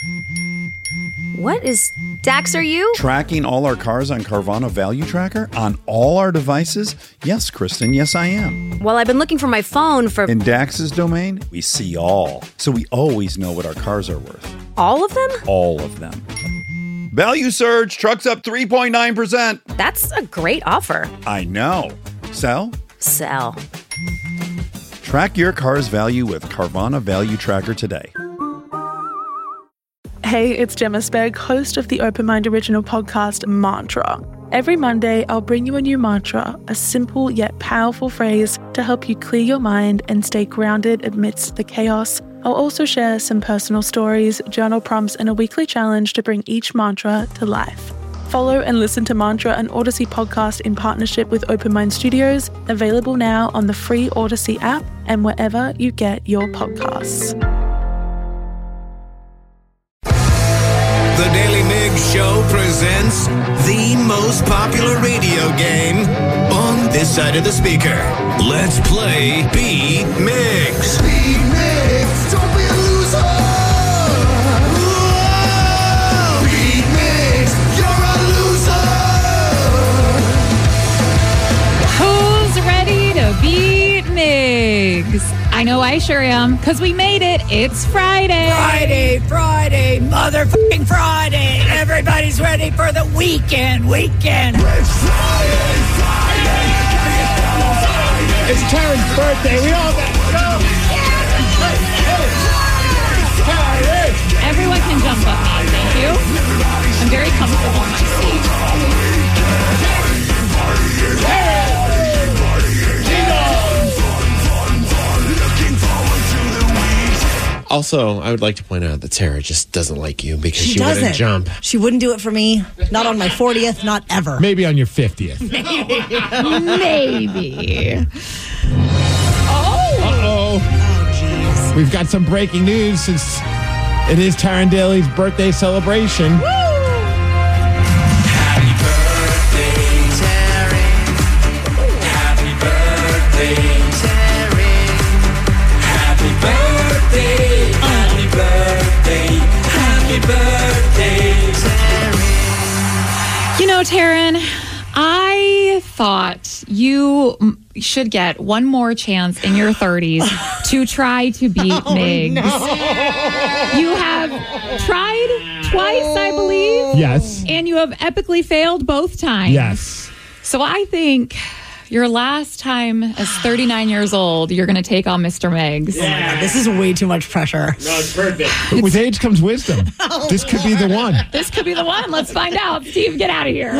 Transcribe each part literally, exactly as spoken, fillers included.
What is... Dax, are you? Tracking all our cars on Carvana Value Tracker on all our devices? Yes, Kristen, yes, I am. Well, I've been looking for my phone for... In Dax's domain, we see all. So we always know what our cars are worth. All of them? All of them. Value surge, trucks up three point nine percent. That's a great offer. I know. Sell? Sell. Track your car's value with Carvana Value Tracker today. Hey, it's Gemma Spegg, host of the Open Mind original podcast, Mantra. Every Monday, I'll bring you a new mantra, a simple yet powerful phrase to help you clear your mind and stay grounded amidst the chaos. I'll also share some personal stories, journal prompts, and a weekly challenge to bring each mantra to life. Follow and listen to Mantra, an Odyssey podcast in partnership with Open Mind Studios, available now on the free Odyssey app and wherever you get your podcasts. The Daily Migs Show presents the most popular radio game on this side of the speaker. Let's play Beat Migs. Beat Migs, don't be a loser. Whoa! Beat Migs, you're a loser. Who's ready to beat Migs? I know I sure am, because we made it. It's Friday. Friday, Friday, motherfucking Friday. Everybody's ready for the weekend, weekend. It's Friday, Friday. It's Karen's birthday. We all got to go. Everyone can jump up me. Thank you. I'm very comfortable in my seat. Also, I would like to point out that Tara just doesn't like you because she, she wouldn't doesn't. jump. She wouldn't do it for me. Not on my fortieth, not ever. Maybe on your fiftieth. Maybe. Oh. Uh-oh. Oh, jeez. We've got some breaking news since it is Taryn Daly's birthday celebration. Happy birthday, Taryn. Happy birthday, Taryn. Happy birthday, happy birthday, happy birthday, Taryn. You know, Taryn, I thought you m- should get one more chance in your thirties to try to beat Oh, Migs. no. You have tried twice, I believe. Yes. And you have epically failed both times. Yes. So I think your last time as thirty-nine years old, you're going to take on Mister Migs. Oh my God, this is way too much pressure. No, it's perfect. But with age comes wisdom. Oh, this could be the one. This could be the one. Let's find out. Steve, get out of here.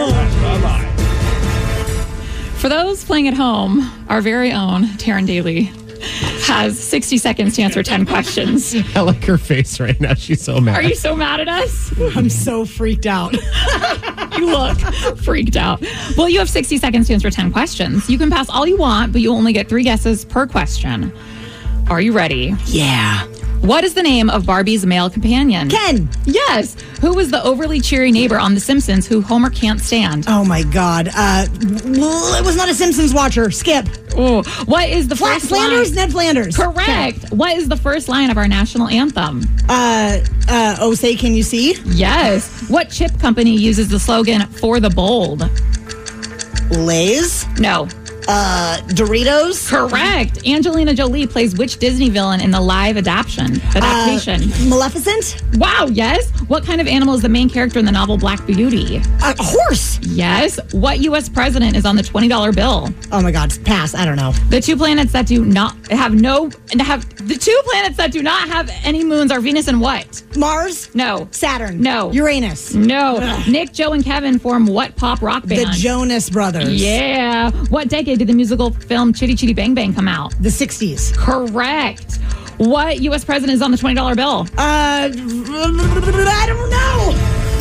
For those playing at home, our very own Taryn Daly has sixty seconds to answer ten questions. I like her face right now. She's so mad. Are you so mad at us? I'm so freaked out. You look freaked out. Well, you have sixty seconds to answer ten questions. You can pass all you want, but you only get three guesses per question. Are you ready? Yeah. What is the name of Barbie's male companion? Ken. Yes. Who was the overly cheery neighbor on The Simpsons who Homer can't stand? Oh my God. Uh, well, it was not a Simpsons watcher. Skip. Ooh. What is the Flat first Flanders, line? Ned Flanders. Correct. Okay. What is the first line of our national anthem? Uh, uh, oh, say, can you see? Yes. What chip company uses the slogan "For the Bold"? Lay's. No. Uh, Doritos. Correct. Angelina Jolie plays which Disney villain in the live adaptation? Adaptation. Uh, Maleficent. Wow, yes. What kind of animal is the main character in the novel Black Beauty? A horse. Yes. What U S president is on the twenty dollar bill? Oh my God, pass. I don't know. The two planets that do not have no have the two planets that do not have any moons are Venus and what? Mars. No. Saturn. No. Uranus. No. Ugh. Nick, Joe, and Kevin form what pop rock band? The Jonas Brothers. Yeah. What decade did the musical film Chitty Chitty Bang Bang come out? The sixties. Correct. What U S president is on the twenty dollar bill? Uh, I don't know.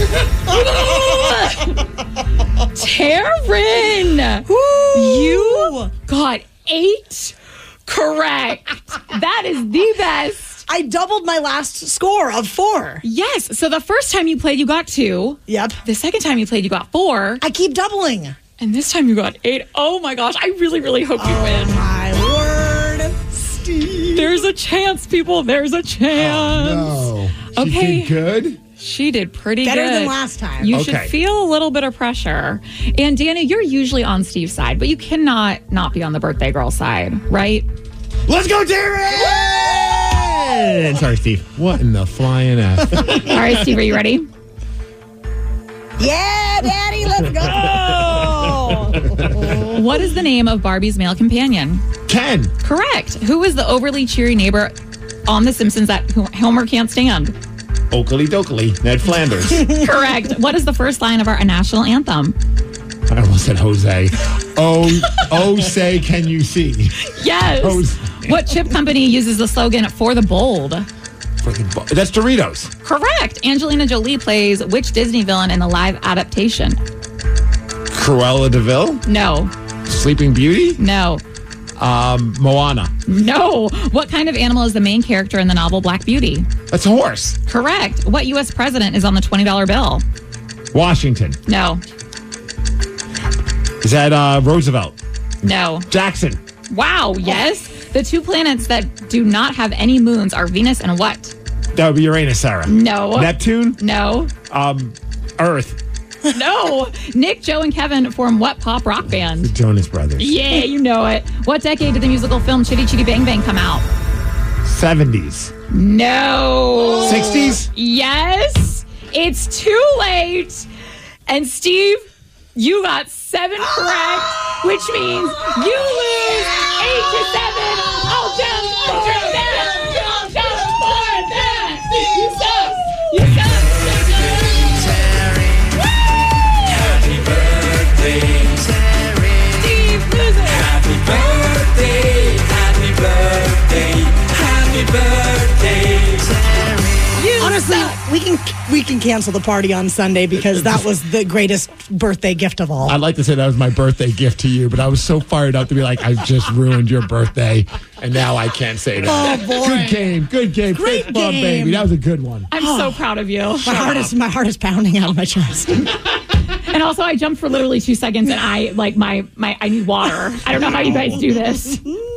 Taryn, you got eight correct. That is the best. I doubled my last score of four. Yes. So the first time you played, you got two. Yep. The second time you played, you got four. I keep doubling. And this time you got eight. Oh my gosh. I really, really hope you oh win. My word. Steve. There's a chance, people. There's a chance. Oh, no. Okay. She did good? She did pretty Better good. than last time. You Okay. should feel a little bit of pressure. And Danny, you're usually on Steve's side, but you cannot not be on the birthday girl side, right? Let's go, Darren! Sorry, Steve. What in the flying F? All right, Steve, are you ready? Yeah, Daddy, let's go. What is the name of Barbie's male companion? Ken. Correct. Who is the overly cheery neighbor on The Simpsons that Homer can't stand? Oakley dokley. Ned Flanders. Correct. What is the first line of our national anthem? I almost said Jose. Oh, oh, say, can you see? Yes. Jose. What chip company uses the slogan "For the Bold"? For the bo- That's Doritos. Correct. Angelina Jolie plays which Disney villain in the live adaptation? Cruella DeVille. No. Sleeping Beauty. No. Um, Moana. No. What kind of animal is the main character in the novel Black Beauty? That's a horse. Correct. What U S president is on the twenty dollar bill? Washington. No. Is that uh, Roosevelt? No. Jackson. Wow, yes. The two planets that do not have any moons are Venus and what? That would be Uranus, Sarah. No. Neptune. No. Um, Earth. No. Nick, Joe, and Kevin form what pop rock band? Jonas Brothers. Yeah, you know it. What decade did the musical film Chitty Chitty Bang Bang come out? seventies. No. sixties. Yes. It's too late. And Steve, you got seven correct, which means you lose eight to seven. I'll jump for that. I'll jump for that. You suck. You suck. Happy birthday, Terry. Steve loses. Happy birthday, happy birthday, happy birthday, Terry. You Honestly, suck. we can we can cancel the party on Sunday because that was the greatest birthday gift of all. I'd like to say that was my birthday gift to you, but I was so fired up to be like, I've just ruined your birthday, and now I can't say that. Oh, boy. Good game, good game. Great Fist bump, game. baby. That was a good one. I'm so proud of you. my heart is my heart is pounding out of my chest. And also, I jumped for literally two seconds, and I like my my I need water. I don't know how you guys do this.